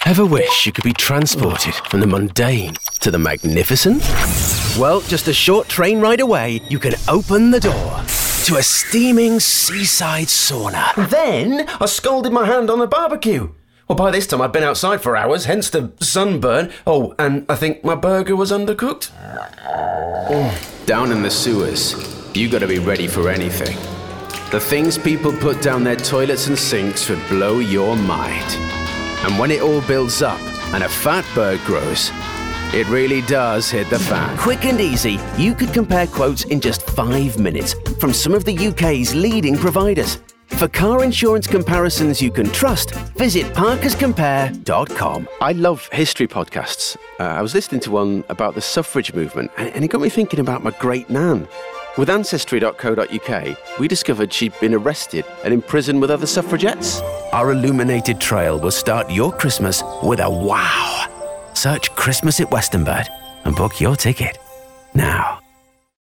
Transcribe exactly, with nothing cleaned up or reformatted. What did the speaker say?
Ever wish you could be transported from the mundane to the magnificent? Well, just a short train ride away, you can open the door to a steaming seaside sauna. Then I scalded my hand on the barbecue. Well, by this time I'd been outside for hours, hence the sunburn. Oh, and I think my burger was undercooked. Mm. Down in the sewers, you gotta be ready for anything. The things people put down their toilets and sinks would blow your mind. And when it all builds up and a fat bird grows, it really does hit the fan. Quick and easy, you could compare quotes in just five minutes from some of the U K's leading providers. For car insurance comparisons you can trust, visit parkers compare dot com. I love history podcasts. Uh, I was listening to one about the suffrage movement, and, and it got me thinking about my great nan. With ancestry dot co dot U K, we discovered she'd been arrested and imprisoned with other suffragettes. Our illuminated trail will start your Christmas with a wow. Search Christmas at Westernbird and book your ticket now.